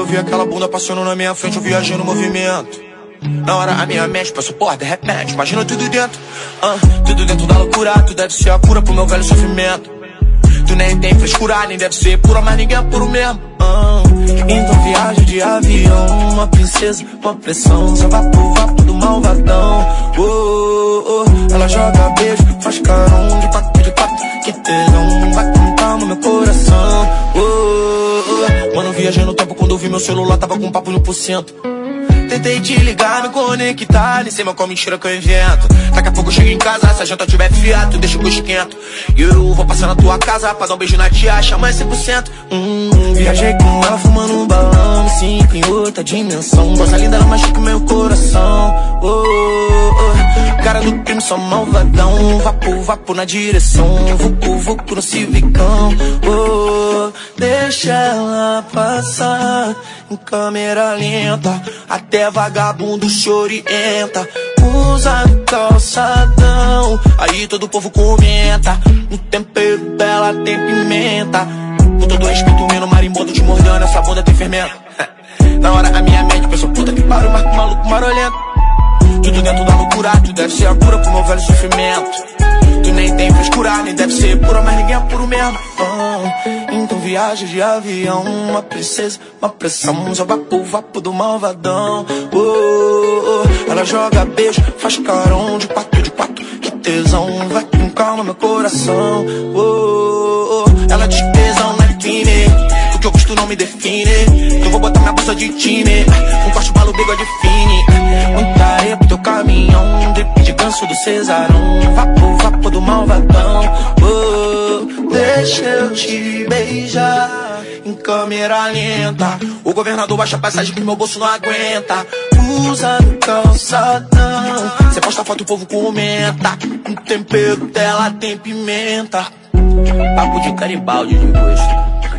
vi aquela bunda passando na minha frente, eu viajei no movimento. Na hora a minha mente passou, porra, de repente, imagina tudo dentro. Tudo dentro da loucura, tu deve ser a cura pro meu velho sofrimento. Tu nem tem frescura, nem deve ser pura, mas ninguém é puro mesmo. Então viaja de avião, uma princesa, uma pressão, só vapo do malvadão. Ela joga beijo, faz carão de quatro, que tesão, vai com calma meu coração. Mano, viajei no tempo quando eu vi meu celular, tava com papo 1%. Tentei te ligar, me conectar, nem sei mais qual mentira que eu invento. Daqui a pouco eu chego em casa, se a janta tiver fiado, tu deixa que eu esquento. E eu vou passar na tua casa pra dar um beijo na tia, chama 100%. Viajei com ela fumando um balão, me sinto em outra dimensão. Coisa linda, ela machuca meu coração. Cara do crime, só malvadão. Vapo na direção, vucu no civicão. Deixa ela passar em câmera lenta, até vagabundo chorienta. Usa calçadão, aí todo o povo comenta. No tempero dela tem pimenta. Com todo respeito, menino marimbondo te mordendo, essa bunda tem fermento. Na hora a minha mente pensou, puta que pariu, marco maluco marolento. Tudo dentro da loucura, tu deve ser a cura pro meu velho sofrimento. Tu nem tem frescura, nem deve ser pura, mas ninguém é puro mesmo. Então viaja de avião, uma princesa, uma pressão, só vapo do malvadão. Ela joga beijo, faz carão de quatro, que tesão, vai com calma meu coração. Ela diz tesão não é crime, o que eu gosto não me define. Então vou botar minha bolsa de time, um corte balo, bigode fine. Muita areia pro teu caminhão, drip de ganso do Cesarão. Vapo do malvadão. Deixa eu te beijar em câmera lenta. O governador baixa a passagem que meu bolso não aguenta. Usa no calçadão, cê posta foto e o povo comenta. No tempero dela tem pimenta. Papo de caribaldi de gosto.